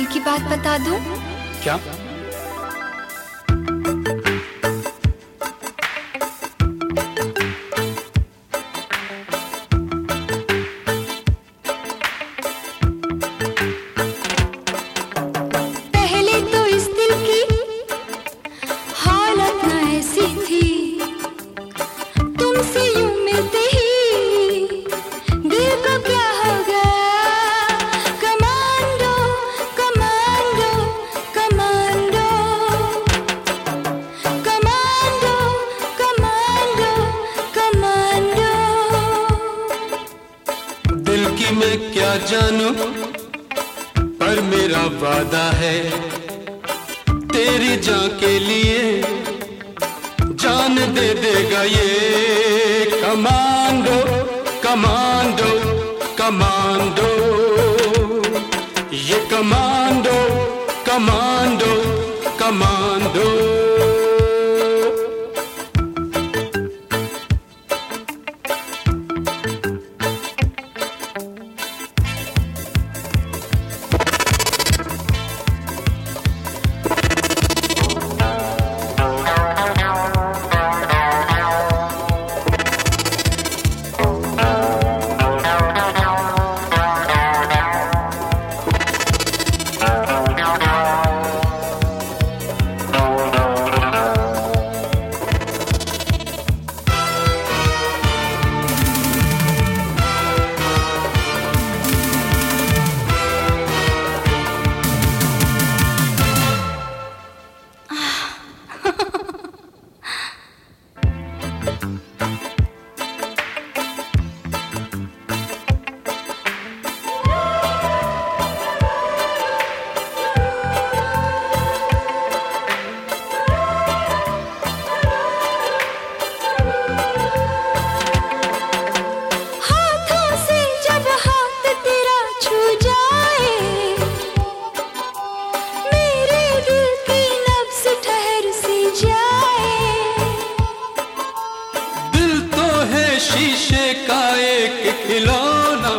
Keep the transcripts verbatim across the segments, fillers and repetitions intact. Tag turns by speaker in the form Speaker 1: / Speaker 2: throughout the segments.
Speaker 1: की बात बता दूं?
Speaker 2: क्या?
Speaker 1: पहले तो इस दिल की हालत न ऐसी थी, तुमसे यूं मिलते ही दिल को क्या हो गया। Commando commando commando commando commando commando.
Speaker 2: दिल की मैं क्या जानूं, पर मेरा वादा है तेरी जान के लिए जान दे देगा ये। कमांडो कमांडो कमांडो, ये कमांडो कमांडो कमांडो।
Speaker 1: हाथों से जब हाथ तेरा छू जाए, मेरे दिल की नब्ज़ ठहर सी जाए।
Speaker 2: दिल तो है शीशे का एक खिलौना,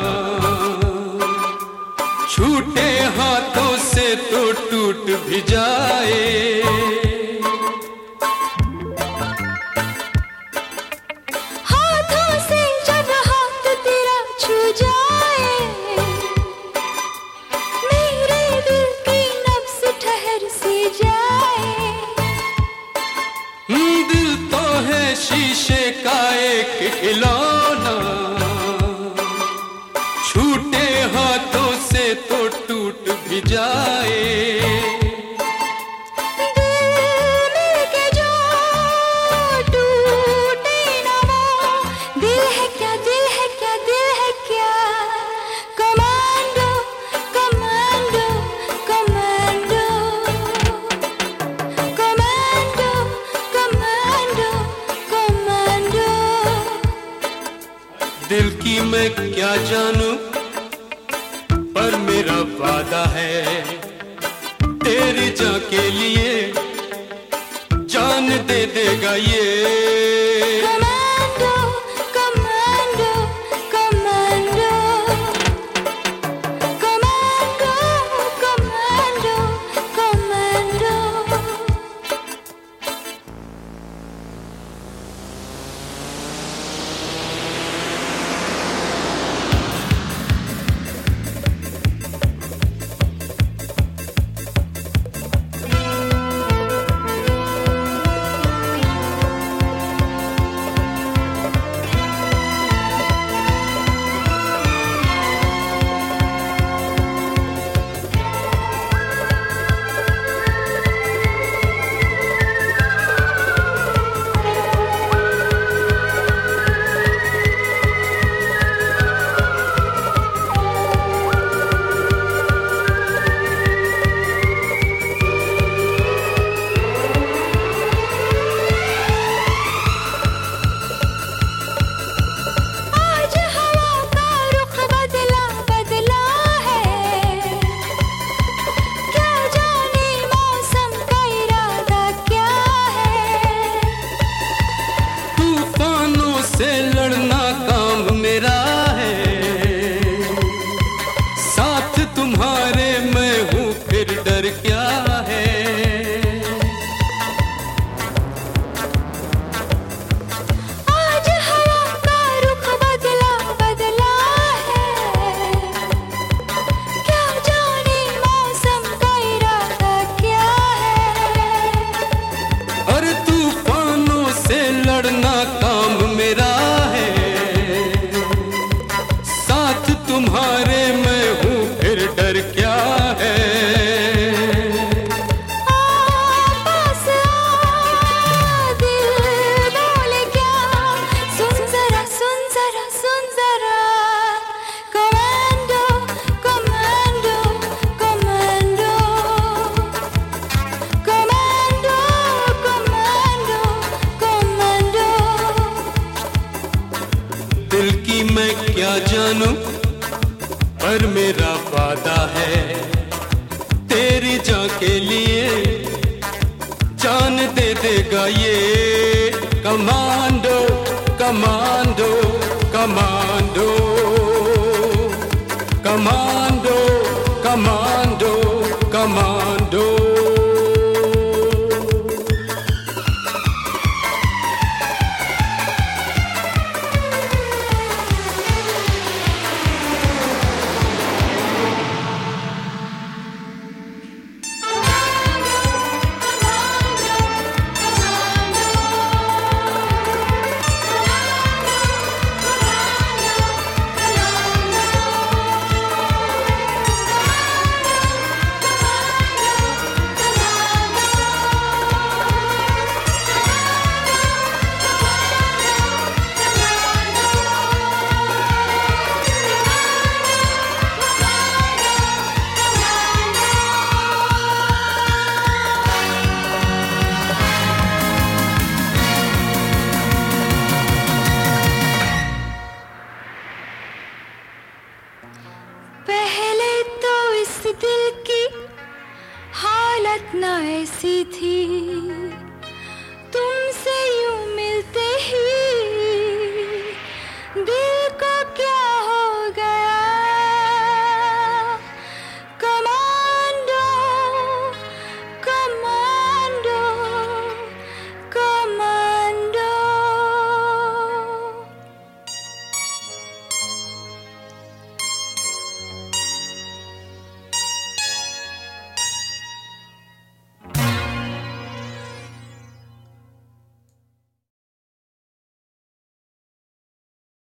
Speaker 2: छूटे हाथों से तो टूट भी जाए।
Speaker 1: हाथों से जब हाथ तेरा छू जाए, मेरे दिल की नब्ज़ ठहर सी जाए।
Speaker 2: दिल तो है शीशे का एक खिलौना, छूटे हाथों से तो टूट भी जाए।
Speaker 1: दिल मिलके जो टूटे ना वो, दिल है क्या दिल है क्या दिल है क्या। Commando commando commando commando commando commando.
Speaker 2: दिल की मैं क्या जानूं, पर मेरा वादा है तेरी जान के लिए जान दे देगा ये।
Speaker 1: Commando commando commando commando commando commando.
Speaker 2: के लिए जान दे देगा ये commando commando commando commando commando commando
Speaker 1: पहले तो इस दिल की हालत न ऐसी थी, तुमसे यूं मिलते ही दिल को क्या